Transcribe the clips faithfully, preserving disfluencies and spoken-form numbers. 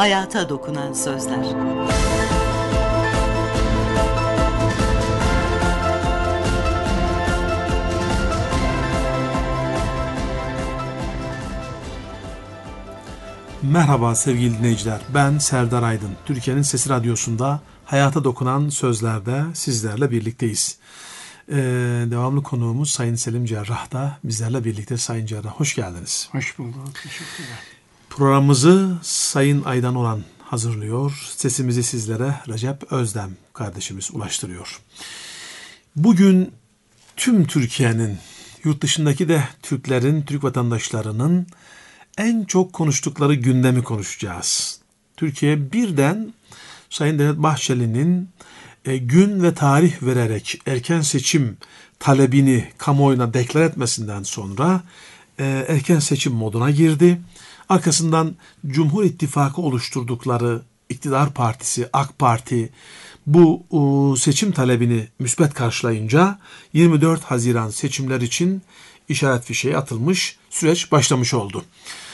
Hayata dokunan sözler. Merhaba sevgili dinleyiciler, ben Serdar Aydın. Türkiye'nin Sesi Radyosu'nda Hayata Dokunan Sözler'de sizlerle birlikteyiz. Ee, devamlı konuğumuz Sayın Selim Cerrah da bizlerle birlikte. Sayın Cerrah, hoş geldiniz. Hoş bulduk, teşekkürler. Programımızı Sayın Aydan Oran hazırlıyor. Sesimizi sizlere Recep Özdem kardeşimiz ulaştırıyor. Bugün tüm Türkiye'nin, yurt dışındaki de Türklerin, Türk vatandaşlarının en çok konuştukları gündemi konuşacağız. Türkiye birden Sayın Devlet Bahçeli'nin e, gün ve tarih vererek erken seçim talebini kamuoyuna deklar etmesinden sonra e, erken seçim moduna girdi. Arkasından Cumhur İttifakı oluşturdukları İktidar Partisi, AK Parti bu o, seçim talebini müsbet karşılayınca yirmi dört Haziran seçimler için işaret fişeği atılmış, süreç başlamış oldu.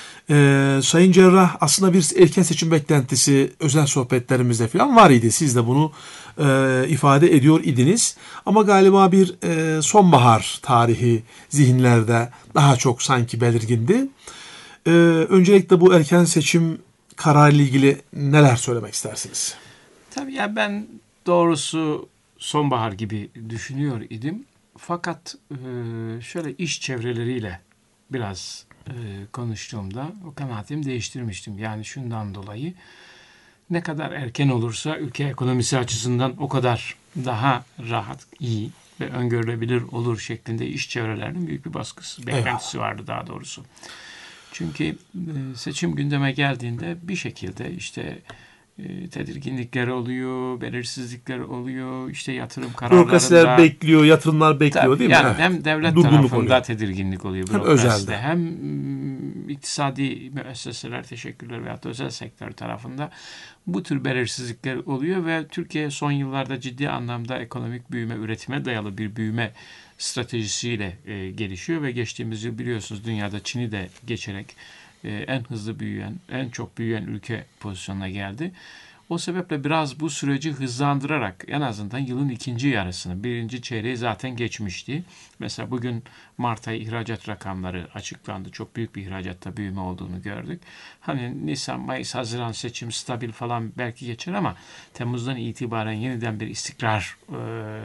Ee, Sayın Cerrah, aslında bir erken seçim beklentisi özel sohbetlerimizde falan var idi. Siz de bunu e, ifade ediyor idiniz. Ama galiba bir e, sonbahar tarihi zihinlerde daha çok sanki belirgindi. Ee, öncelikle bu erken seçim kararıyla ilgili neler söylemek istersiniz? Tabii ya ben doğrusu sonbahar gibi düşünüyor idim. Fakat e, şöyle iş çevreleriyle biraz e, konuştuğumda o kanaatimi değiştirmiştim. Yani şundan dolayı ne kadar erken olursa ülke ekonomisi açısından o kadar daha rahat, iyi ve öngörülebilir olur şeklinde iş çevrelerinin büyük bir baskısı, beklentisi vardı daha doğrusu. Çünkü e, seçim gündeme geldiğinde bir şekilde işte E, tedirginlikler oluyor, belirsizlikler oluyor, işte yatırım kararlarında... Bürokrasiler bekliyor, yatırımlar bekliyor tabii, değil mi? Yani evet. hem devlet Durgunluk tarafında oluyor. tedirginlik oluyor Hem bürokraside, özelde. hem m, iktisadi müesseseler, teşekkürler veyahut da özel sektör tarafında bu tür belirsizlikler oluyor ve Türkiye son yıllarda ciddi anlamda ekonomik büyüme, üretime dayalı bir büyüme stratejisiyle e, gelişiyor ve geçtiğimiz yıl biliyorsunuz dünyada Çin'i de geçerek en hızlı büyüyen, en çok büyüyen ülke pozisyonuna geldi. O sebeple biraz bu süreci hızlandırarak en azından yılın ikinci yarısını, birinci çeyreği zaten geçmişti. Mesela bugün Mart ayı ihracat rakamları açıklandı. Çok büyük bir ihracatta büyüme olduğunu gördük. Hani Nisan, Mayıs, Haziran seçim stabil falan belki geçer ama Temmuz'dan itibaren yeniden bir istikrar e,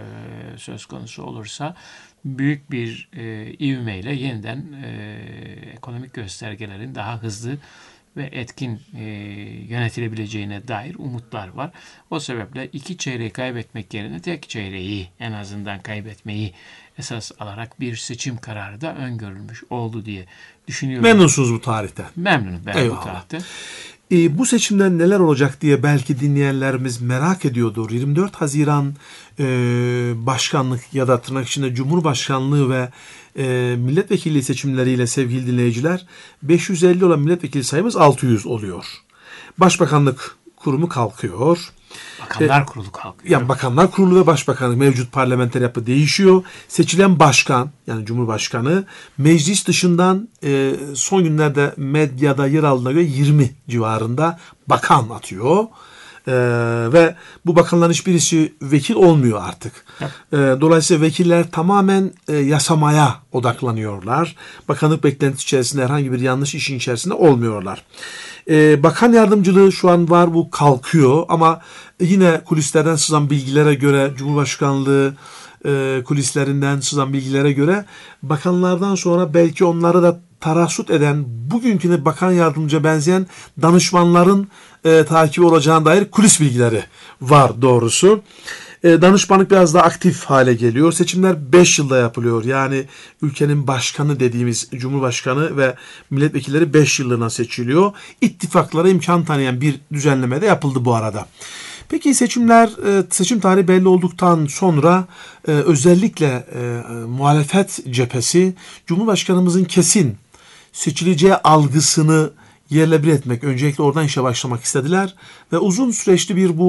söz konusu olursa büyük bir e, ivmeyle yeniden e, ekonomik göstergelerin daha hızlı ve etkin e, yönetilebileceğine dair umutlar var. O sebeple iki çeyreği kaybetmek yerine tek çeyreği en azından kaybetmeyi esas alarak bir seçim kararı da öngörülmüş oldu diye düşünüyorum. Memnunsunuz bu tarihten. Memnunum ben Eyvallah. bu tarihte. E, bu seçimden neler olacak diye belki dinleyenlerimiz merak ediyordur. yirmi dört Haziran e, başkanlık ya da tırnak içinde Cumhurbaşkanlığı ve e, milletvekili seçimleriyle sevgili dinleyiciler beş yüz elli olan milletvekili sayımız altı yüz oluyor. Başbakanlık kurumu kalkıyor. Bakanlar Kurulu kalkıyor. Yani Bakanlar Kurulu ve Başbakanlık mevcut parlamenter yapı değişiyor. Seçilen başkan yani Cumhurbaşkanı meclis dışından e, son günlerde medyada yer aldığına göre yirmi civarında bakan atıyor. E, ve bu bakanların hiçbirisi vekil olmuyor artık. E, dolayısıyla vekiller tamamen e, yasamaya odaklanıyorlar. Bakanlık beklentisi içerisinde herhangi bir yanlış işin içerisinde olmuyorlar. Ee, bakan yardımcılığı şu an var, bu kalkıyor ama yine kulislerden sızan bilgilere göre Cumhurbaşkanlığı e, kulislerinden sızan bilgilere göre bakanlardan sonra belki onları da tarassut eden bugünküne bakan yardımcıya benzeyen danışmanların e, takibi olacağına dair kulis bilgileri var doğrusu. Danışmanlık biraz daha aktif hale geliyor. Seçimler beş yılda yapılıyor. Yani ülkenin başkanı dediğimiz Cumhurbaşkanı ve milletvekilleri beş yıllığına seçiliyor. İttifaklara imkan tanıyan bir düzenleme de yapıldı bu arada. Peki seçimler, seçim tarihi belli olduktan sonra özellikle muhalefet cephesi Cumhurbaşkanımızın kesin seçileceği algısını yerle bir etmek, öncelikle oradan işe başlamak istediler ve uzun süreçli bir bu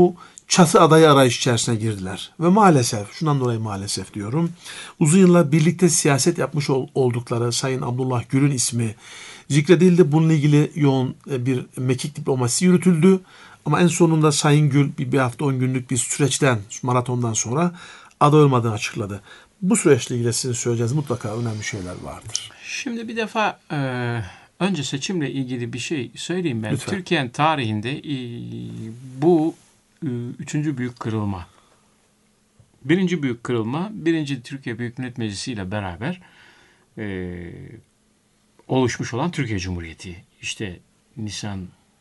çatı adayı arayış içerisine girdiler. Ve maalesef, şundan dolayı maalesef diyorum, uzun yıllar birlikte siyaset yapmış ol, oldukları Sayın Abdullah Gül'ün ismi zikredildi. Bununla ilgili yoğun bir mekik diplomasi yürütüldü. Ama en sonunda Sayın Gül bir, bir hafta on günlük bir süreçten, maratondan sonra aday olmadığını açıkladı. Bu süreçle ilgili sizin söyleyeceğiniz mutlaka önemli şeyler vardır. Şimdi bir defa e, önce seçimle ilgili bir şey söyleyeyim ben. Lütfen. Türkiye'nin tarihinde e, bu e, üçüncü büyük kırılma. Birinci büyük kırılma, birinci Türkiye Büyük Millet Meclisi ile beraber e, oluşmuş olan Türkiye Cumhuriyeti. İşte Nisan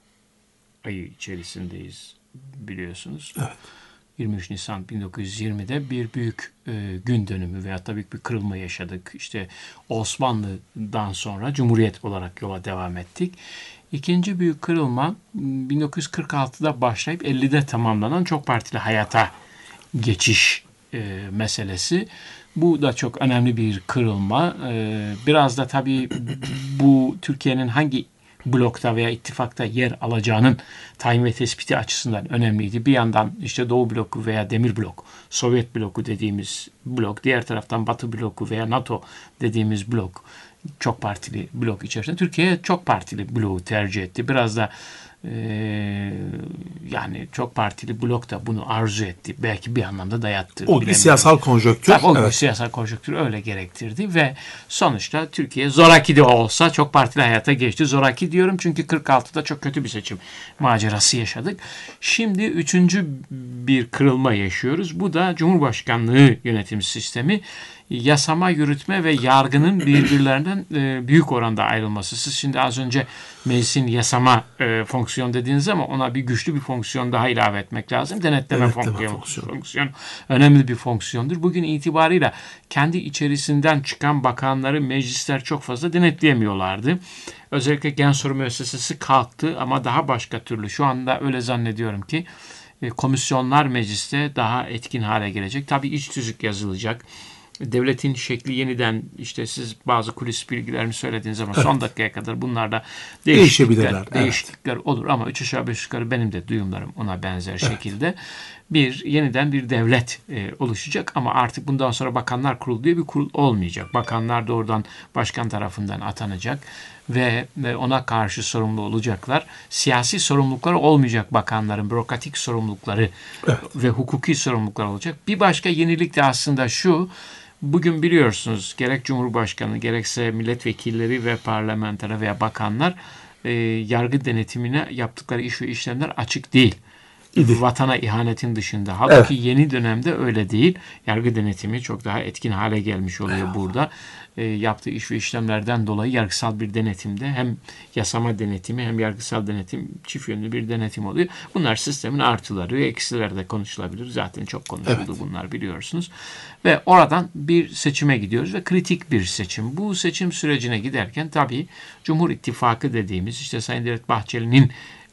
ayı içerisindeyiz biliyorsunuz. Evet. yirmi üç Nisan bin dokuz yüz yirmide bir büyük e, gün dönümü veya da büyük bir kırılma yaşadık. İşte Osmanlı'dan sonra Cumhuriyet olarak yola devam ettik. İkinci büyük kırılma bin dokuz yüz kırk altıda başlayıp ellide tamamlanan çok partili hayata geçiş e, meselesi. Bu da çok önemli bir kırılma. E, biraz da tabii bu Türkiye'nin hangi blokta veya ittifakta yer alacağının tayin ve tespiti açısından önemliydi. Bir yandan işte Doğu bloku veya Demir blok, Sovyet bloku dediğimiz blok, diğer taraftan Batı bloku veya NATO dediğimiz blok, çok partili blok içerisinde Türkiye çok partili bloğu tercih etti. Biraz da Ee, yani çok partili blok da bunu arzu etti. Belki bir anlamda dayattı. O bir siyasal konjonktür. Tabii o evet. bir siyasal konjonktür öyle gerektirdi ve sonuçta Türkiye zoraki de olsa çok partili hayata geçti. Zoraki diyorum çünkü kırk altıda çok kötü bir seçim macerası yaşadık. Şimdi üçüncü bir kırılma yaşıyoruz. Bu da Cumhurbaşkanlığı yönetim sistemi. Yasama, yürütme ve yargının birbirlerinden e, büyük oranda ayrılması. Siz şimdi az önce meclisin yasama e, fonksiyon dediniz ama ona bir güçlü bir fonksiyon daha ilave etmek lazım. Denetleme, Denetleme fonksiyon, fonksiyonu. fonksiyon önemli bir fonksiyondur. Bugün itibarıyla kendi içerisinden çıkan bakanları meclisler çok fazla denetleyemiyorlardı. Özellikle Genel Soru Müessesesi kalktı ama daha başka türlü. Şu anda öyle zannediyorum ki e, komisyonlar mecliste daha etkin hale gelecek. Tabii iç tüzük yazılacak. Devletin şekli yeniden işte siz bazı kulis bilgilerini söylediğiniz zaman evet. son dakikaya kadar bunlarda değişiklikler, değişiklikler evet. olur ama üç aşağı beş yukarı benim de duyumlarım ona benzer evet. şekilde bir yeniden bir devlet e, oluşacak ama artık bundan sonra Bakanlar Kurulu diye bir kurul olmayacak. Bakanlar doğrudan başkan tarafından atanacak ve, ve ona karşı sorumlu olacaklar. Siyasi sorumlulukları olmayacak bakanların, bürokratik sorumlulukları evet. ve hukuki sorumluluklar olacak. Bir başka yenilik de aslında şu. Bugün biliyorsunuz gerek Cumhurbaşkanı gerekse milletvekilleri ve parlamenter veya bakanlar e, yargı denetimine yaptıkları iş ve işlemler açık değil. İdi. Vatana ihanetin dışında. Halbuki evet. yeni dönemde öyle değil. Yargı denetimi çok daha etkin hale gelmiş oluyor evet. burada. E, yaptığı iş ve işlemlerden dolayı yargısal bir denetimde hem yasama denetimi hem yargısal denetim çift yönlü bir denetim oluyor. Bunlar sistemin artıları ve eksileri de konuşulabilir. Zaten çok konuşuldu evet. bunlar biliyorsunuz. Ve oradan bir seçime gidiyoruz ve kritik bir seçim. Bu seçim sürecine giderken tabii Cumhur İttifakı dediğimiz işte Sayın Devlet Bahçeli'nin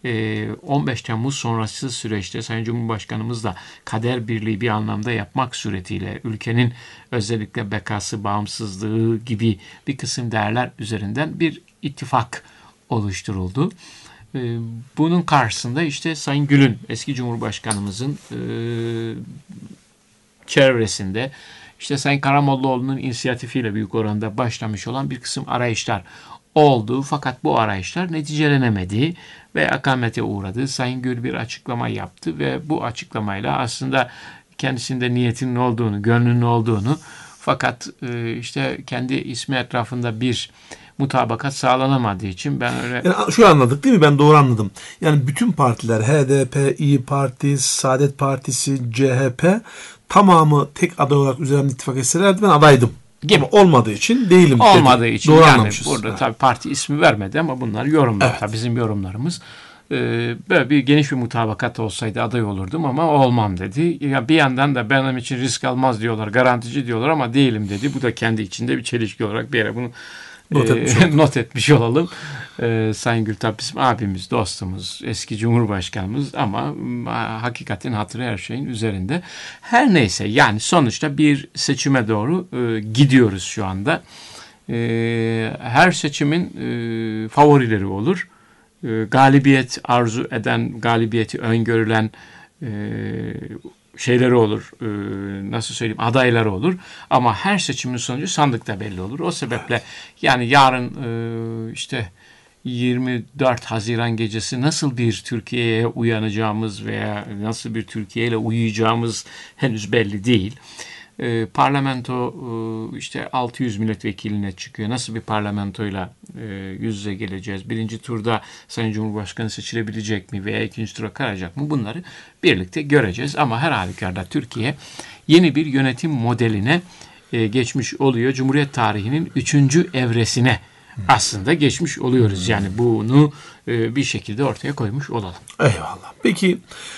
on beş Temmuz sonrası süreçte Sayın Cumhurbaşkanımız da kader birliği bir anlamda yapmak suretiyle ülkenin özellikle bekası, bağımsızlığı gibi bir kısım değerler üzerinden bir ittifak oluşturuldu. Bunun karşısında işte Sayın Gül'ün, eski Cumhurbaşkanımızın çevresinde işte Sayın Karamollaoğlu'nun inisiyatifiyle büyük oranda başlamış olan bir kısım arayışlar oldu. Fakat bu arayışlar neticelenemedi ve akamete uğradı. Sayın Gül bir açıklama yaptı ve bu açıklamayla aslında kendisinde niyetinin olduğunu, gönlünün olduğunu fakat işte kendi ismi etrafında bir mutabakat sağlanamadığı için ben öyle... Yani şu anladık değil mi? Ben doğru anladım. Yani bütün partiler H D P, İYİ Parti, Saadet Partisi, C H P tamamı tek aday olarak üzerinde ittifak etselerdi ben adaydım. Gibi. Ama olmadığı için değilim. Olmadığı dedi. için doğru yani anlamışız. burada evet. tabii parti ismi vermedi ama bunlar yorumlar. Evet. Tabii bizim yorumlarımız. Ee, böyle bir geniş bir mutabakat olsaydı aday olurdum ama olmam dedi. Ya bir yandan da benim için risk almaz diyorlar, garantici diyorlar ama değilim dedi. Bu da kendi içinde bir çelişki olarak bir yere bunu not, e, etmiş, not etmiş olalım. Ee, Sayın Gültap bizim abimiz, dostumuz, eski Cumhurbaşkanımız ama hakikatin hatırı her şeyin üzerinde. Her neyse yani sonuçta bir seçime doğru e, gidiyoruz şu anda. E, her seçimin e, favorileri olur. E, galibiyet arzu eden, galibiyeti öngörülen e, şeyleri olur, e, nasıl söyleyeyim, adayları olur. Ama her seçimin sonucu sandıkta belli olur. O sebeple yani yarın e, işte yirmi dört Haziran gecesi nasıl bir Türkiye'ye uyanacağımız veya nasıl bir Türkiye ile uyuyacağımız henüz belli değil. E, parlamento e, işte altı yüz milletvekiline çıkıyor. Nasıl bir parlamentoyla e, yüz yüze geleceğiz? Birinci turda Sayın Cumhurbaşkanı seçilebilecek mi veya ikinci tura kalacak mı? Bunları birlikte göreceğiz. Ama her halükarda Türkiye yeni bir yönetim modeline e, geçmiş oluyor. Cumhuriyet tarihinin üçüncü evresine aslında geçmiş oluyoruz. Yani bunu e, bir şekilde ortaya koymuş olalım. Eyvallah. Peki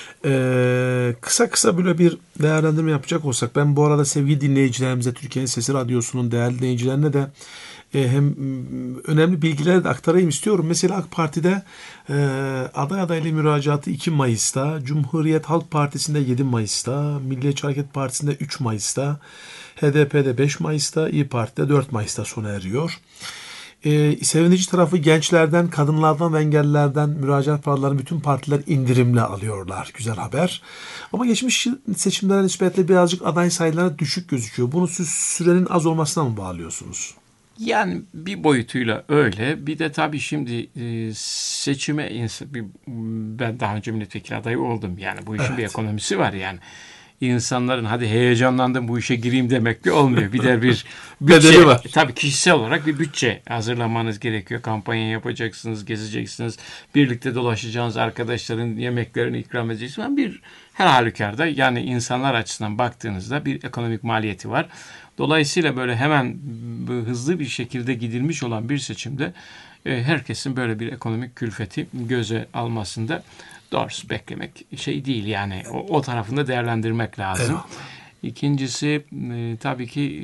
e, kısa kısa böyle bir değerlendirme yapacak olsak, ben bu arada sevgili dinleyicilerimize, Türkiye'nin Sesi Radyosu'nun değerli dinleyicilerine de e, hem önemli bilgileri de aktarayım istiyorum. Mesela AK Parti'de e, aday adaylı müracaatı iki Mayıs'ta, Cumhuriyet Halk Partisi'nde yedi Mayıs'ta, Milliyetçi Hareket Partisi'nde üç Mayıs'ta, H D P'de beş Mayıs'ta, İYİ Parti'de dört Mayıs'ta sona eriyor. Ee, sevinici tarafı gençlerden, kadınlardan ve engellilerden müracaat paralarını bütün partiler indirimle alıyorlar. Güzel haber. Ama geçmiş seçimlere nispetle birazcık aday sayıları düşük gözüküyor. Bunu siz sürenin az olmasına mı bağlıyorsunuz? Yani bir boyutuyla öyle. Bir de tabii şimdi e, seçime insan, bir, ben daha önce milletvekili adayı oldum. Yani bu işin Evet. bir ekonomisi var yani. İnsanların hadi heyecanlandım bu işe gireyim demekle olmuyor. Bir de bir bütçe, Bedeli var. tabii kişisel olarak bir bütçe hazırlamanız gerekiyor. Kampanya yapacaksınız, gezeceksiniz. Birlikte dolaşacağınız arkadaşların yemeklerini ikram edeceksiniz. Yani bir her halükarda yani insanlar açısından baktığınızda bir ekonomik maliyeti var. Dolayısıyla böyle hemen hızlı bir şekilde gidilmiş olan bir seçimde e, herkesin böyle bir ekonomik külfeti göze almasında doğrusu beklemek şey değil yani o, o tarafında değerlendirmek lazım. Eyvallah. İkincisi e, tabii ki e,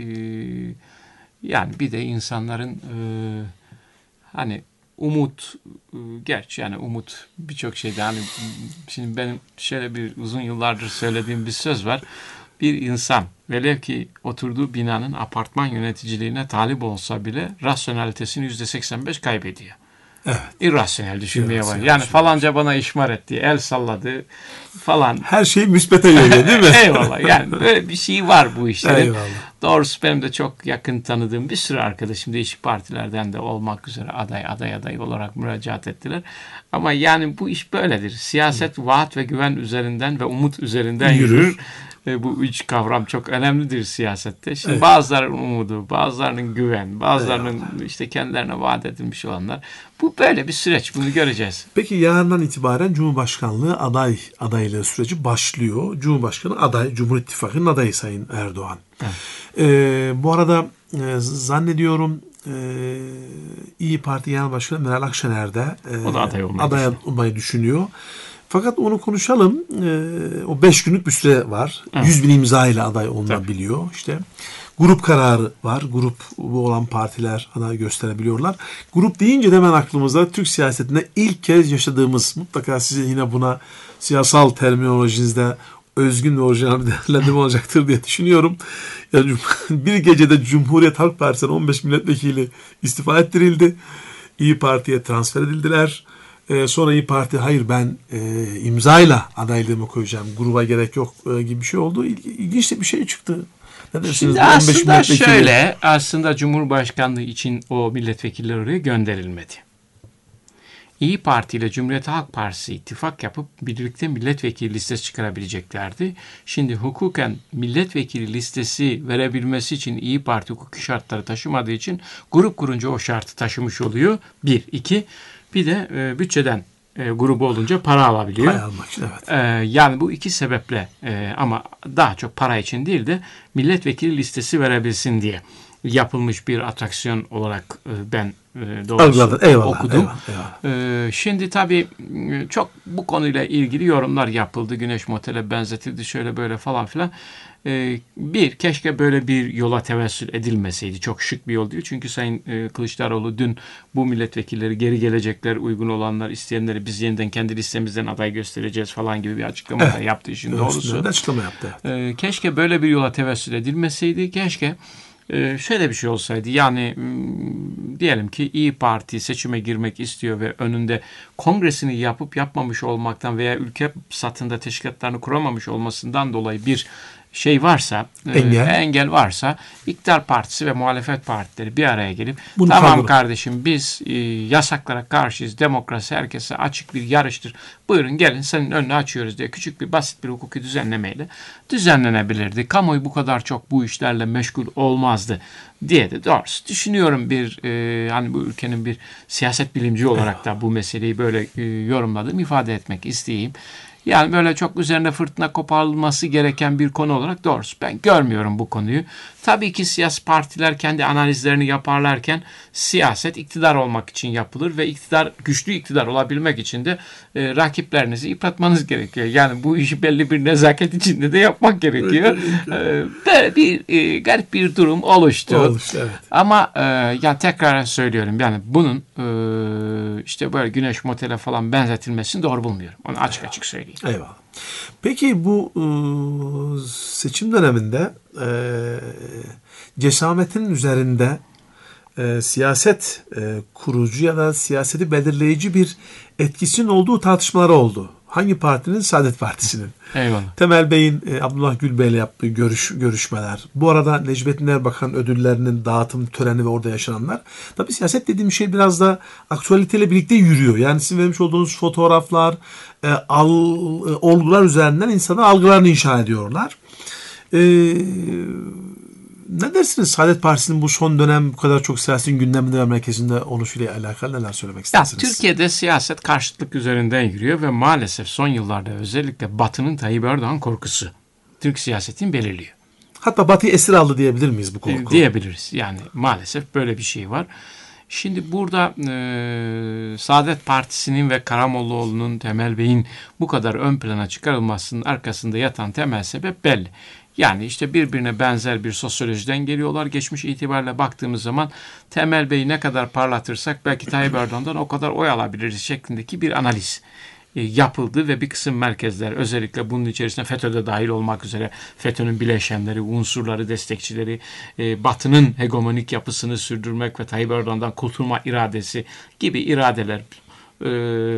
yani bir de insanların e, hani umut e, gerçi yani umut birçok şeyde hani şimdi benim şöyle bir uzun yıllardır söylediğim bir söz var. Bir insan velev ki oturduğu binanın apartman yöneticiliğine talip olsa bile rasyonalitesini yüzde seksen beş kaybediyor. Evet. İrrasyonel düşünmeye var. İrrasyonel Yani düşünmeye falanca bana işmar etti, el salladı falan. Her şey müspete yöneliyor değil mi? Eyvallah. Yani böyle bir şey var bu işlerin. Eyvallah. Doğrusu benim de çok yakın tanıdığım bir sürü arkadaşım değişik partilerden de olmak üzere aday aday aday olarak müracaat ettiler. Ama yani bu iş böyledir. Siyaset vaat ve güven üzerinden ve umut üzerinden Yürür. yürür. E, bu üç kavram çok önemlidir siyasette. Şimdi Evet. bazılarının umudu, bazılarının güven, bazılarının işte kendilerine vaat edilmiş olanlar. Bu böyle bir süreç. Bunu göreceğiz. Peki yarından itibaren Cumhurbaşkanlığı aday adaylığı süreci başlıyor. Cumhurbaşkanı aday, Cumhur İttifakı'nın adayı Sayın Erdoğan. Evet. Ee, bu arada e, zannediyorum e, İYİ Parti Genel Başkanı Meral Akşener de e, O da aday olmayı aday düşünüyor. olmayı düşünüyor. Fakat onu konuşalım. Ee, o beş günlük bir süre var. Evet. yüz bin imza ile aday olunabiliyor. İşte grup kararı var. Grup bu olan partiler aday gösterebiliyorlar. Grup deyince de hemen aklımızda Türk siyasetinde ilk kez yaşadığımız, mutlaka sizin yine buna siyasal terminolojinizde özgün ve orijinal bir değerlendirme olacaktır diye düşünüyorum. Yani bir gecede Cumhuriyet Halk Partisi'nin on beş milletvekili istifa ettirildi. İYİ Parti'ye transfer edildiler. Ee, sonra İYİ Parti hayır ben e, imzayla adaylığımı koyacağım, gruba gerek yok e, gibi bir şey oldu. İl, ilginç de bir şey çıktı. Ne dersiniz? Şimdi Bu on beş aslında milletvekili- şöyle, aslında Cumhurbaşkanlığı için o milletvekilleri oraya gönderilmedi. İYİ Parti ile Cumhuriyet Halk Partisi ittifak yapıp birlikte milletvekili listesi çıkarabileceklerdi. Şimdi hukuken milletvekili listesi verebilmesi için İYİ Parti hukuki şartları taşımadığı için grup kurunca o şartı taşımış oluyor. Bir, iki. Bir de e, bütçeden e, grubu olunca para alabiliyor. Pay almak için, evet. E, yani bu iki sebeple e, ama daha çok para için değil de milletvekili listesi verebilsin diye yapılmış bir atraksiyon olarak e, ben e, doğrusu Algıladın. Eyvallah, okudum. eyvallah, eyvallah. E, şimdi tabii e, çok bu konuyla ilgili yorumlar yapıldı. Güneş Motel'e benzetildi şöyle böyle falan filan. E, bir, keşke böyle bir yola tevessül edilmeseydi. Çok şık bir yol değil. Çünkü Sayın e, Kılıçdaroğlu dün bu milletvekilleri geri gelecekler, uygun olanlar, isteyenleri biz yeniden kendi listemizden aday göstereceğiz falan gibi bir açıklama da yaptı işin doğrusu. Üstünden de açıklama yaptı. E, keşke böyle bir yola tevessül edilmeseydi. Keşke Ee, şöyle bir şey olsaydı, yani m, diyelim ki İyi Parti seçime girmek istiyor ve önünde kongresini yapıp yapmamış olmaktan veya ülke satında teşkilatlarını kuramamış olmasından dolayı bir şey varsa, engel, e, engel varsa, iktidar partisi ve muhalefet partileri bir araya gelip bunu tamam kaldırın kardeşim biz e, yasaklara karşıyız, demokrasi herkese açık bir yarıştır, buyurun gelin senin önünü açıyoruz diye küçük bir basit bir hukuki düzenlemeyle düzenlenebilirdi. Kamuoyu bu kadar çok bu işlerle meşgul olmazdı diye de doğrusu düşünüyorum. Bir e, hani bu ülkenin bir siyaset bilimci olarak da bu meseleyi böyle e, yorumladığım, ifade etmek isteyeyim. Yani böyle çok üzerine fırtına koparılması gereken bir konu olarak doğrusu ben görmüyorum bu konuyu. Tabii ki siyasi partiler kendi analizlerini yaparlarken siyaset iktidar olmak için yapılır ve iktidar, güçlü iktidar olabilmek için de e, rakiplerinizi yıpratmanız gerekiyor. Yani bu işi belli bir nezaket içinde de yapmak gerekiyor. e, böyle bir e, garip bir durum oluştu. oluştu. Evet. Ama e, ya tekrar söylüyorum, yani bunun e, işte böyle güneş motele falan benzetilmesini doğru bulmuyorum. Onu açık açık söyleyeyim. Eyvallah. Peki bu e, seçim döneminde e, cesametin üzerinde e, siyaset e, kurucu ya da siyaseti belirleyici bir etkisinin olduğu tartışmaları oldu. Hangi partinin? Saadet Partisi'nin. Eyvallah. Temel Bey'in e, Abdullah Gül Bey'le yaptığı görüş, görüşmeler. Bu arada Necmettin Erbakan ödüllerinin dağıtım töreni ve orada yaşananlar. Tabii siyaset dediğim şey biraz da aktüeliteyle birlikte yürüyor. Yani sizin vermiş olduğunuz fotoğraflar, e, al, e, olgular üzerinden insanın algılarını inşa ediyorlar. Eee Ne dersiniz Saadet Partisi'nin bu son dönem bu kadar çok siyasetin gündeminde ve merkezinde oluşuyla alakalı neler söylemek istersiniz? Ya, Türkiye'de siyaset karşıtlık üzerinden yürüyor ve maalesef son yıllarda özellikle Batı'nın Tayyip Erdoğan korkusu Türk siyasetini belirliyor. Hatta Batı'yı esir aldı diyebilir miyiz bu korku? Diyebiliriz. Yani maalesef böyle bir şey var. Şimdi burada e, Saadet Partisi'nin ve Karamollaoğlu'nun, Temel Bey'in bu kadar ön plana çıkarılmasının arkasında yatan temel sebep belli. Yani işte birbirine benzer bir sosyolojiden geliyorlar. Geçmiş itibariyle baktığımız zaman Temel Bey'i ne kadar parlatırsak belki Tayyip Erdoğan'dan o kadar oy alabiliriz şeklindeki bir analiz e, yapıldı ve bir kısım merkezler, özellikle bunun içerisine FETÖ'de dahil olmak üzere FETÖ'nün bileşenleri, unsurları, destekçileri, e, Batı'nın hegemonik yapısını sürdürmek ve Tayyip Erdoğan'dan kurtulma iradesi gibi iradeler e,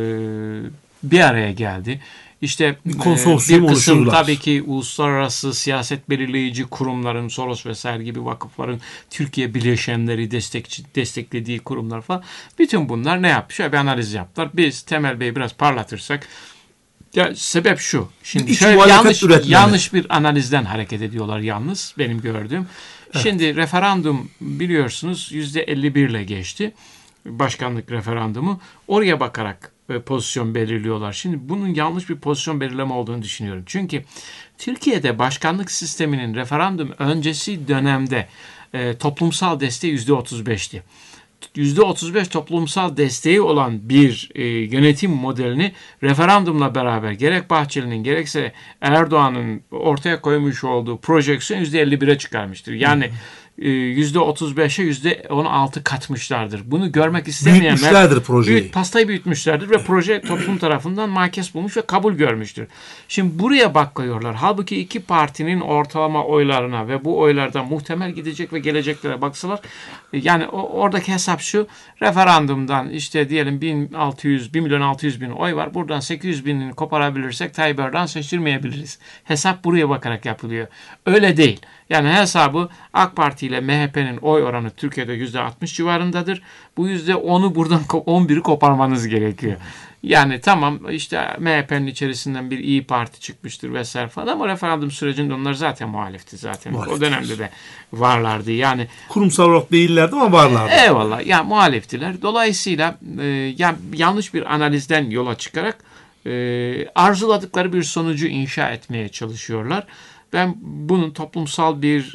bir araya geldi. İşte konsorsiyum bir kısım oluşturdular. tabii ki uluslararası siyaset belirleyici kurumların, Soros vesaire gibi vakıfların Türkiye bileşenleri, destekçi, desteklediği kurumlar falan. Bütün bunlar ne yapmış? Şöyle bir analiz yaptılar. Biz Temel Bey'i biraz parlatırsak, ya sebep şu. Şimdi İç şöyle yanlış, üretmeli. yanlış bir analizden hareket ediyorlar yalnız benim gördüğüm. Evet. Şimdi referandum biliyorsunuz yüzde elli bir ile geçti. Başkanlık referandumu. Oraya bakarak pozisyon belirliyorlar. Şimdi bunun yanlış bir pozisyon belirleme olduğunu düşünüyorum. Çünkü Türkiye'de başkanlık sisteminin referandum öncesi dönemde e, toplumsal desteği yüzde otuz beşti. yüzde otuz beş toplumsal desteği olan bir e, yönetim modelini referandumla beraber gerek Bahçeli'nin gerekse Erdoğan'ın ortaya koymuş olduğu projeksiyon yüzde elli bire çıkarmıştır. Yani yüzde otuz beşe yüzde on altı katmışlardır. Bunu görmek istemeyenler büyütmüşlerdir projeyi. Büyüt, pastayı büyütmüşlerdir ve proje toplum tarafından makes bulmuş ve kabul görmüştür. Şimdi buraya bakıyorlar. Halbuki iki partinin ortalama oylarına ve bu oylardan muhtemel gidecek ve geleceklere baksalar, yani o, oradaki hesap şu: referandumdan işte diyelim bin altı yüz, bir milyon altı yüz bin oy var. Buradan sekiz yüz binini koparabilirsek Tayyip Erdoğan seçtirmeyebiliriz. Hesap buraya bakarak yapılıyor. Öyle değil. Yani hesabı AK Parti ile M H P'nin oy oranı Türkiye'de yüzde altmış civarındadır. Bu yüzde onu buradan on biri koparmanız gerekiyor. Yani tamam işte M H P'nin içerisinden bir İyi Parti çıkmıştır vesaire falan ama referandum sürecinde onlar zaten muhalifti zaten. Muhaliftir. O dönemde de varlardı. Yani kurumsal olarak değillerdi ama varlardı. Eyvallah. Yani muhaliftiler. Dolayısıyla e, yani yanlış bir analizden yola çıkarak e, arzuladıkları bir sonucu inşa etmeye çalışıyorlar. Ben bunun toplumsal bir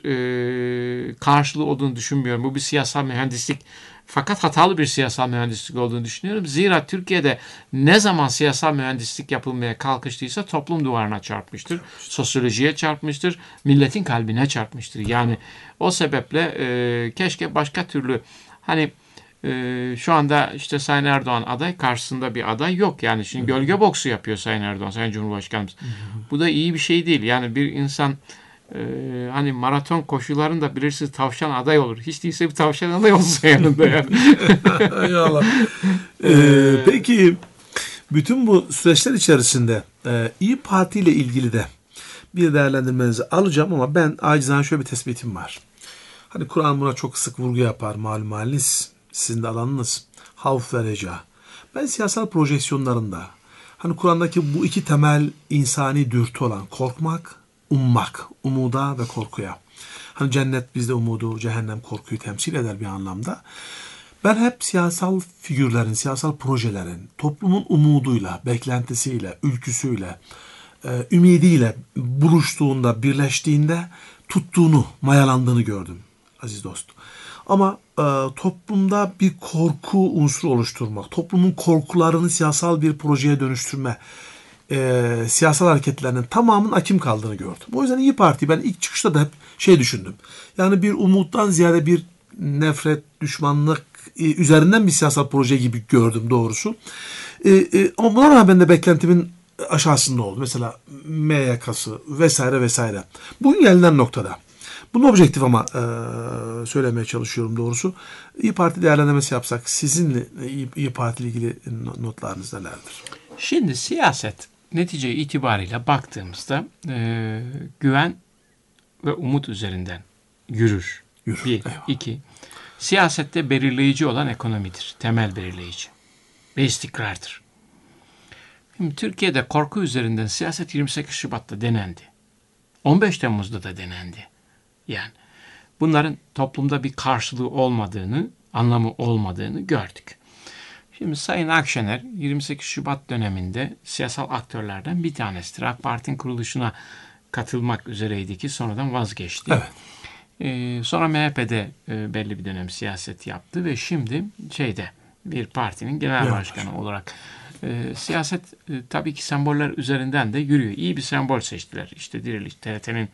e, karşılığı olduğunu düşünmüyorum. Bu bir siyasal mühendislik, fakat hatalı bir siyasal mühendislik olduğunu düşünüyorum. Zira Türkiye'de ne zaman siyasal mühendislik yapılmaya kalkıştıysa toplum duvarına çarpmıştır, sosyolojiye çarpmıştır, milletin kalbine çarpmıştır. Yani o sebeple e, keşke başka türlü, hani Ee, şu anda işte Sayın Erdoğan aday, karşısında bir aday yok. Yani şimdi gölge boksu yapıyor Sayın Erdoğan, Sayın Cumhurbaşkanımız. Bu da iyi bir şey değil. Yani bir insan e, hani maraton koşularında bilirsiniz tavşan aday olur. Hiç değilse bir tavşan aday olsa yanında yani. Eyvallah. Ee, peki bütün bu süreçler içerisinde e, İYİ Parti ile ilgili de bir değerlendirmenizi alacağım ama ben acizane şöyle bir tespitim var. Hani Kur'an buna çok sık vurgu yapar. Malum haliniz, sizin de alanınız. Havf ve reca. Ben siyasal projeksiyonlarında hani Kur'an'daki bu iki temel insani dürtü olan korkmak, ummak, umuda ve korkuya. Hani cennet bizde umudu, cehennem korkuyu temsil eder bir anlamda. Ben hep siyasal figürlerin, siyasal projelerin toplumun umuduyla, beklentisiyle, ülküsüyle, ümidiyle buluştuğunda, birleştiğinde tuttuğunu, mayalandığını gördüm aziz dost. Ama e, toplumda bir korku unsuru oluşturmak, toplumun korkularını siyasal bir projeye dönüştürme, e, siyasal hareketlerinin tamamının akim kaldığını gördüm. O yüzden İYİ Parti ben ilk çıkışta da hep şey düşündüm. Yani bir umuttan ziyade bir nefret, düşmanlık e, üzerinden bir siyasal proje gibi gördüm doğrusu. E, e, ama buna rağmen de beklentimin aşağısında oldu. Mesela M Y K'sı vesaire vesaire. Bugün gelinen noktada. Bunu objektif ama e, söylemeye çalışıyorum doğrusu. İYİ Parti değerlendirmesi yapsak sizinle İYİ, İYİ Parti ile ilgili notlarınız nelerdir? Şimdi siyaset netice itibariyle baktığımızda e, güven ve umut üzerinden yürür. Yürür. Bir, Eyvallah. iki. Siyasette belirleyici olan ekonomidir. Temel belirleyici. Ve istikrardır. Şimdi Türkiye'de korku üzerinden siyaset yirmi sekiz Şubat'ta denendi. on beş Temmuz'da da denendi. Yani bunların toplumda bir karşılığı olmadığını, anlamı olmadığını gördük. Şimdi Sayın Akşener yirmi sekiz Şubat döneminde siyasal aktörlerden bir tanesidir. AK Parti'nin kuruluşuna katılmak üzereydi ki sonradan vazgeçti. Evet. Ee, sonra M H P'de e, belli bir dönem siyaset yaptı ve şimdi şeyde bir partinin genel Evet. başkanı olarak e, siyaset e, tabii ki semboller üzerinden de yürüyor. İyi bir sembol seçtiler. İşte Diriliş, T R T'nin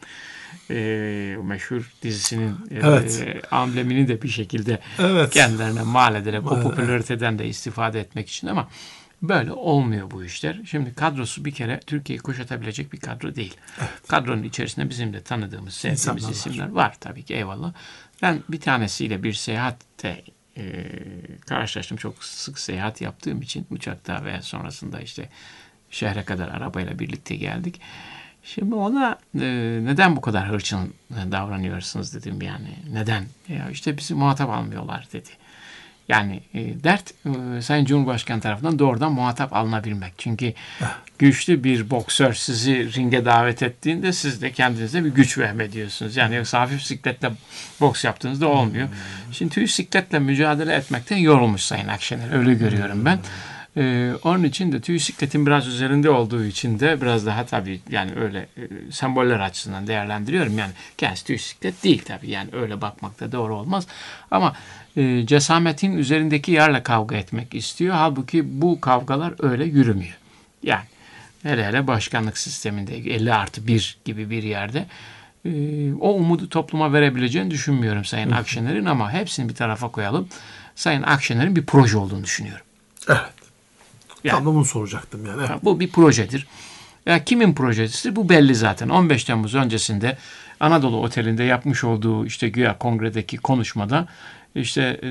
e, meşhur dizisinin e, Evet. e, amblemini de bir şekilde Evet. kendilerine mal ederek o Evet. popülariteden de istifade etmek için ama böyle olmuyor bu işler. Şimdi kadrosu bir kere Türkiye'yi kuşatabilecek bir kadro değil. Evet. Kadronun içerisinde bizim de tanıdığımız, sevdiğimiz İnsanlar var. isimler var tabii ki eyvallah. Ben bir tanesiyle bir seyahatte e, karşılaştım. Çok sık seyahat yaptığım için uçakta ve sonrasında işte şehre kadar arabayla birlikte geldik. Şimdi ona e, neden bu kadar hırçın davranıyorsunuz dedim yani. Neden? Ya işte bizi muhatap almıyorlar dedi. Yani e, dert e, Sayın Cumhurbaşkanı tarafından doğrudan muhatap alınabilmek. Çünkü güçlü bir boksör sizi ringe davet ettiğinde siz de kendinize bir güç vehmediyorsunuz. Yani yoksa hafif sikletle boks yaptığınızda olmuyor. Şimdi tüy sikletle mücadele etmekten yorulmuş Sayın Akşener. Öyle görüyorum ben. Ee, onun için de tüy sikletin biraz üzerinde olduğu için de biraz daha tabii yani öyle e, semboller açısından değerlendiriyorum. Yani kendisi tüy siklet değil tabii. Yani öyle bakmak da doğru olmaz. Ama e, cesametin üzerindeki yerle kavga etmek istiyor. Halbuki bu kavgalar öyle yürümüyor. Yani hele hele başkanlık sisteminde elli artı bir gibi bir yerde e, o umudu topluma verebileceğini düşünmüyorum Sayın Akşener'in ama hepsini bir tarafa koyalım. Sayın Akşener'in bir proje olduğunu düşünüyorum. Evet. Yani, Tam da bunu soracaktım yani. Evet. bu bir projedir. Ya kimin projesi? Bu belli zaten. on beş Temmuz öncesinde Anadolu Oteli'nde yapmış olduğu işte güya kongredeki konuşmada işte ee,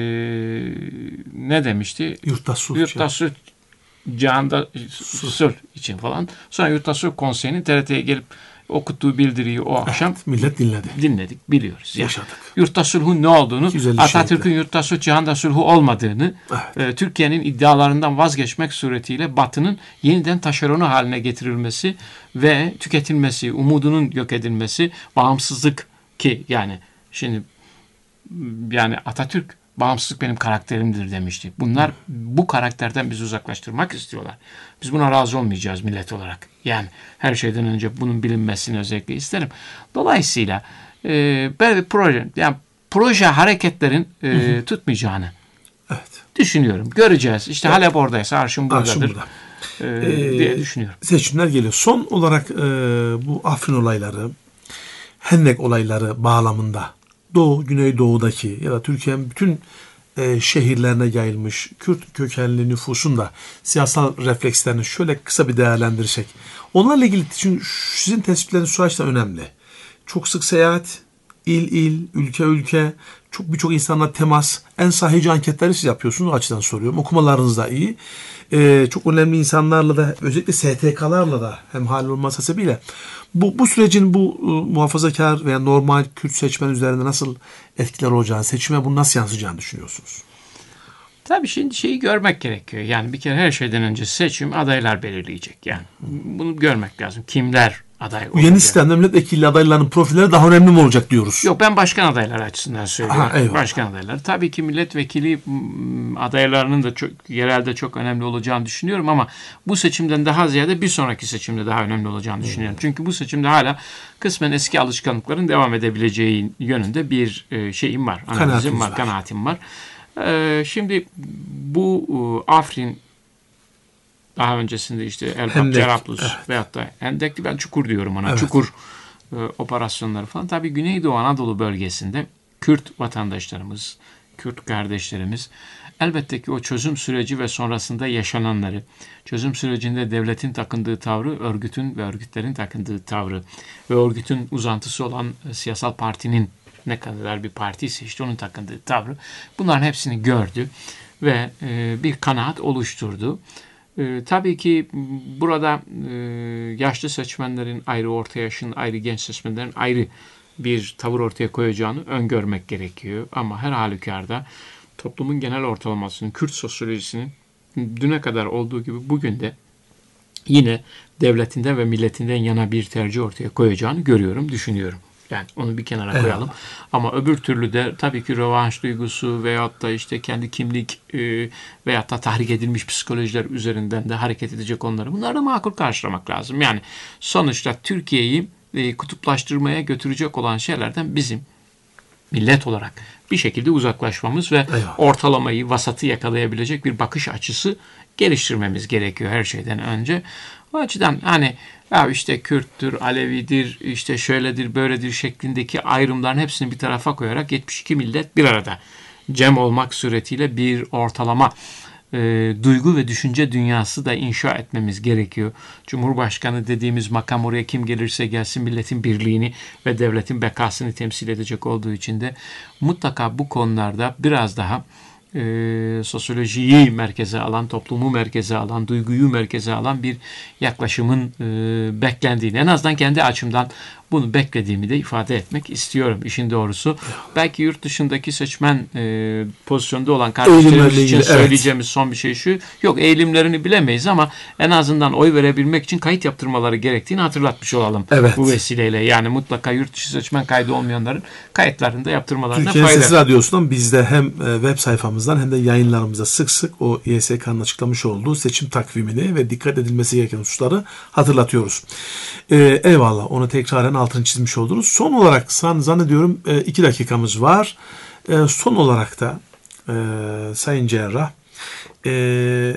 ne demişti? Yurtta sulh. Yurtta sulh, cihanda sulh için falan. Sonra Yurtta Sulh Konseyi'nin T R T'ye gelip okuttuğu bildiriyi o akşam Evet, millet dinledi. dinledik, biliyoruz. Yani. Yaşadık. Yurtta sulhun ne olduğunu, Atatürk'ün şehitler. yurtta sulh, cihanda sulhu olmadığını, Evet. e, Türkiye'nin iddialarından vazgeçmek suretiyle Batı'nın yeniden taşeronu haline getirilmesi ve tüketilmesi, umudunun yok edilmesi, bağımsızlık ki yani şimdi yani Atatürk bağımsızlık benim karakterimdir demişti. Bunlar bu karakterden bizi uzaklaştırmak istiyorlar. Biz buna razı olmayacağız millet olarak. Yani her şeyden önce bunun bilinmesini özellikle isterim. Dolayısıyla e, böyle bir proje, yani proje hareketlerin e, hı hı. tutmayacağını evet. düşünüyorum. Göreceğiz. İşte evet. Halep oradaysa Arşın buradadır. Arşın burada. E, ee, diye düşünüyorum. Seçimler geliyor. Son olarak e, bu Afrin olayları, Hendek olayları bağlamında Doğu, Güneydoğu'daki ya da Türkiye'nin bütün e, şehirlerine yayılmış Kürt kökenli nüfusun da siyasal reflekslerini şöyle kısa bir değerlendirsek. Onlarla ilgili çünkü sizin tespitleriniz süreçte önemli. çok sık seyahat, il il, ülke ülke, çok birçok insanla temas, en sahici anketleri siz yapıyorsunuz, o açıdan soruyorum. Okumalarınız da iyi. Ee, çok önemli insanlarla da, özellikle S T K'larla da hemhal olması sebebiyle bu, bu sürecin bu e, muhafazakar veya normal Kürt seçmen üzerinde nasıl etkiler olacağını, seçime bunu nasıl yansıyacağını düşünüyorsunuz? Tabii şimdi şeyi görmek gerekiyor. Yani bir kere her şeyden önce seçim adaylar belirleyecek. Yani bunu görmek lazım. Kimler aday olacak? Yeni sistemde milletvekili adaylarının profilleri daha önemli mi olacak diyoruz? Yok, ben başkan adayları açısından söylüyorum. Aha, başkan adayları. Tabii ki milletvekili adaylarının da çok, yerelde çok önemli olacağını düşünüyorum ama bu seçimden daha ziyade bir sonraki seçimde daha önemli olacağını düşünüyorum. Çünkü bu seçimde hala kısmen eski alışkanlıkların devam edebileceği yönünde bir şeyim var. Analizim var, kanaatim var. Şimdi bu Afrin, daha öncesinde işte Elbap, Cerablus evet. veyahut da Hendekli, ben Çukur diyorum ona. Evet. Çukur e, operasyonları falan. Tabii Güneydoğu Anadolu bölgesinde Kürt vatandaşlarımız, Kürt kardeşlerimiz elbette ki o çözüm süreci ve sonrasında yaşananları, çözüm sürecinde devletin takındığı tavrı, örgütün ve örgütlerin takındığı tavrı ve örgütün uzantısı olan siyasal partinin, ne kadar bir partiyse işte onun takındığı tavrı, bunların hepsini gördü ve e, bir kanaat oluşturdu. E, tabii ki burada e, yaşlı seçmenlerin ayrı, orta yaşın ayrı, genç seçmenlerin ayrı bir tavır ortaya koyacağını öngörmek gerekiyor. Ama her halükarda toplumun genel ortalamasının, Kürt sosyolojisinin düne kadar olduğu gibi bugün de yine devletinden ve milletinden yana bir tercih ortaya koyacağını görüyorum, düşünüyorum. Yani onu bir kenara evet. koyalım. Ama öbür türlü de tabii ki rövanş duygusu veyahut da işte kendi kimlik e, veyahut da tahrik edilmiş psikolojiler üzerinden de hareket edecek onları. Bunları da makul karşılamak lazım. Yani sonuçta Türkiye'yi e, kutuplaştırmaya götürecek olan şeylerden bizim millet olarak bir şekilde uzaklaşmamız ve Eyvallah. ortalamayı, vasatı yakalayabilecek bir bakış açısı geliştirmemiz gerekiyor her şeyden önce. O açıdan hani ya işte Kürttür, Alevidir, işte şöyledir, böyledir şeklindeki ayrımların hepsini bir tarafa koyarak yetmiş iki millet bir arada cem olmak suretiyle bir ortalama e, duygu ve düşünce dünyası da inşa etmemiz gerekiyor. Cumhurbaşkanı dediğimiz makam oraya kim gelirse gelsin milletin birliğini ve devletin bekasını temsil edecek olduğu için de mutlaka bu konularda biraz daha E, sosyolojiyi merkeze alan, toplumu merkeze alan, duyguyu merkeze alan bir yaklaşımın e, beklendiğini, en azından kendi açımdan bunu beklediğimi de ifade etmek istiyorum işin doğrusu. Belki yurt dışındaki seçmen e, pozisyonda olan kardeşlerimiz için ilgili, söyleyeceğimiz evet. son bir şey şu. Yok, eğilimlerini bilemeyiz ama en azından oy verebilmek için kayıt yaptırmaları gerektiğini hatırlatmış olalım. Evet. Bu vesileyle. Yani mutlaka yurt dışı seçmen kaydı olmayanların kayıtlarını da yaptırmalarına Türkiye fayda. Türkiye Sesi Radyosu'ndan biz de hem web sayfamızdan hem de yayınlarımızda sık sık o Y S K'nın açıklamış olduğu seçim takvimini ve dikkat edilmesi gereken hususları hatırlatıyoruz. Ee, eyvallah. Onu tekraren altını çizmiş oldunuz. Son olarak zannediyorum iki dakikamız var. Son olarak da e, Sayın Cerrah e,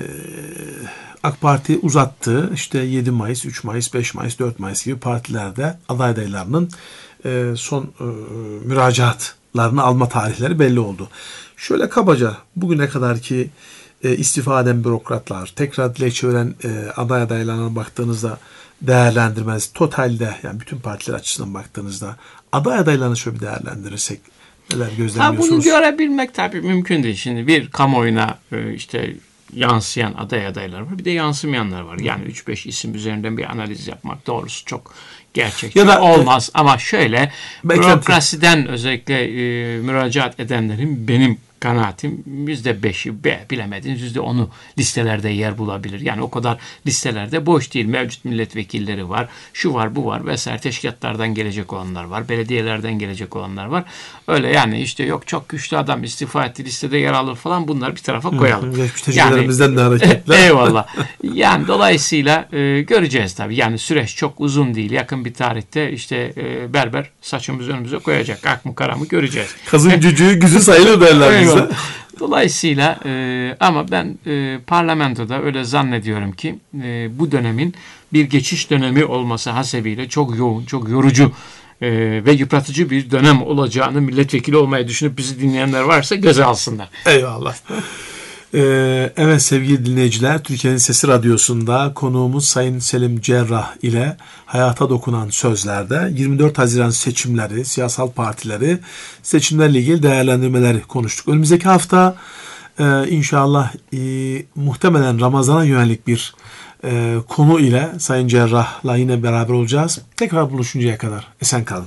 AK Parti uzattı. İşte yedi Mayıs, üç Mayıs, beş Mayıs, dört Mayıs gibi partilerde aday adaylarının e, son e, müracaatlarını alma tarihleri belli oldu. Şöyle kabaca bugüne kadarki e, istifa eden bürokratlar, tekrar dilekçe veren e, aday adaylarına baktığınızda değerlendirmez. Totalde yani bütün partiler açısından baktığınızda aday adaylarını şöyle bir değerlendirirsek neler gözlemliyorsunuz? Ha, bunu görebilmek tabii mümkün değil. Şimdi bir kamuoyuna işte yansıyan aday adaylar var. Bir de yansımayanlar var. Yani üç beş isim üzerinden bir analiz yapmak doğrusu çok gerçekçi ya da, olmaz. E, Ama şöyle beklenti. Bürokrasiden özellikle e, müracaat edenlerin benim kanaatim yüzde beşi be, bilemediniz yüzde onu listelerde yer bulabilir. Yani o kadar listelerde boş değil. Mevcut milletvekilleri var. Şu var, bu var vesaire. Teşkilatlardan gelecek olanlar var. Belediyelerden gelecek olanlar var. Öyle yani işte yok çok güçlü adam istifa etti listede yer alır falan, bunları bir tarafa koyalım. Geçmiş tecrübelerimizden yani, de hareketle. Eyvallah. Yani dolayısıyla e, göreceğiz tabii. Yani süreç çok uzun değil. Yakın bir tarihte işte e, berber saçımızı önümüze koyacak. Ak mı kara mı göreceğiz. Kazın cücüğü güzü sayılır derler bize. Dolayısıyla e, ama ben e, parlamentoda öyle zannediyorum ki e, bu dönemin bir geçiş dönemi olması hasebiyle çok yoğun, çok yorucu e, ve yıpratıcı bir dönem olacağını milletvekili olmayı düşünüp bizi dinleyenler varsa göze alsınlar. Eyvallah. Ee, evet sevgili dinleyiciler, Türkiye'nin Sesi Radyosu'nda konuğumuz Sayın Selim Cerrah ile hayata dokunan sözlerde yirmi dört Haziran seçimleri, siyasal partileri, seçimlerle ilgili değerlendirmeleri konuştuk. Önümüzdeki hafta e, inşallah e, muhtemelen Ramazan'a yönelik bir e, konu ile Sayın Cerrah'la yine beraber olacağız. Tekrar buluşuncaya kadar esen kalın.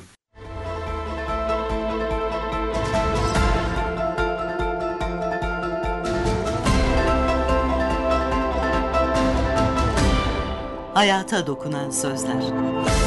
Hayata dokunan sözler.